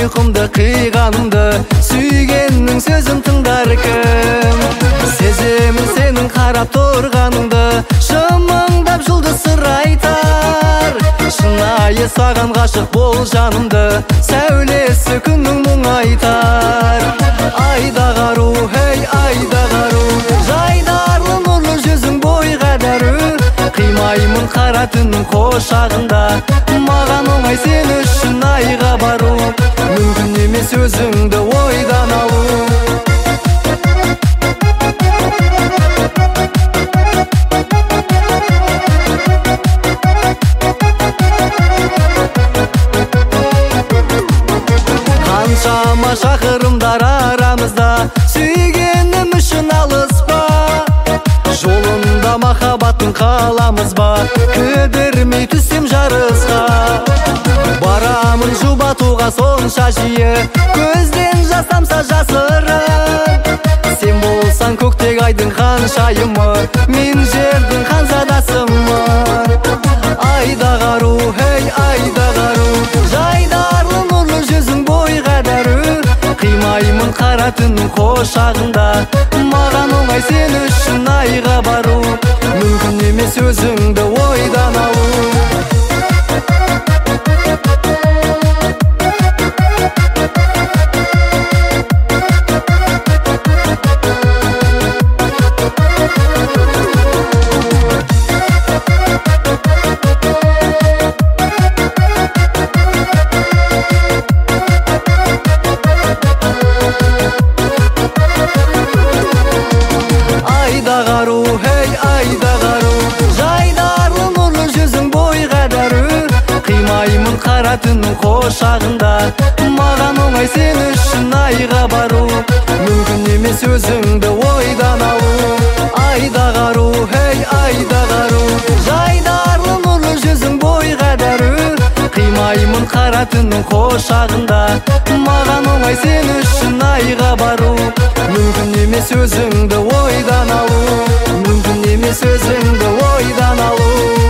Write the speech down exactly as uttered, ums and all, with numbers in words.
ұйқымды қиғанымды, сүйгеннің сөзін тыңдар кім? Сеземін сенің қарап тұрғаныңды, шымыңдап жұлдыз сыр айтар. Шынайы саған ғашық бол жанымды, сәулесі күннің мұң айтар. Айдағару, хей айдағару, жайдарлы нұрлы жүзің бойға дәру. Қимаймын қара түннің қошағында, маған оңай сен үшін айға бару. Мүмкін емес өзіңді ойдан алу. Қаншама шақырымдар арамызда, сүйгенім үшін алыспа. Жолында махаббаттың қаламыз ба, кідірмей түссем жарысқа. Барамын жұбатуға сонша жиі, көзден жас тамса жасырын. Сен болсаң көктегі айдың ханшайымы, мен жердің ханзадасымын. Айдағару, хей айдағару, жайдарлы нұрлы жүзің бойға дәру. Қимаймын қара түннің қошағында, маған оңай сен үшін айға бару. Мүмкін емес өзіңді ойдан алу. Айдағару, хей айдағару, жайдарлы нұрлы жүзің бойға дәру. Қимаймын қара түннің қошағында, маған оңай сен үшін айға бару. Мүмкін емес өзіңді ойдан алу. Айдағару, хей айдағару, жайдарлы нұрлы жүзің бойға дәру. Қимаймын қара түннің қошағында, маған оңай сен үшін айға бару. Мүмкін емес өзіңді ойдан алу. Мүмкін емес өзіңді ойдан алу.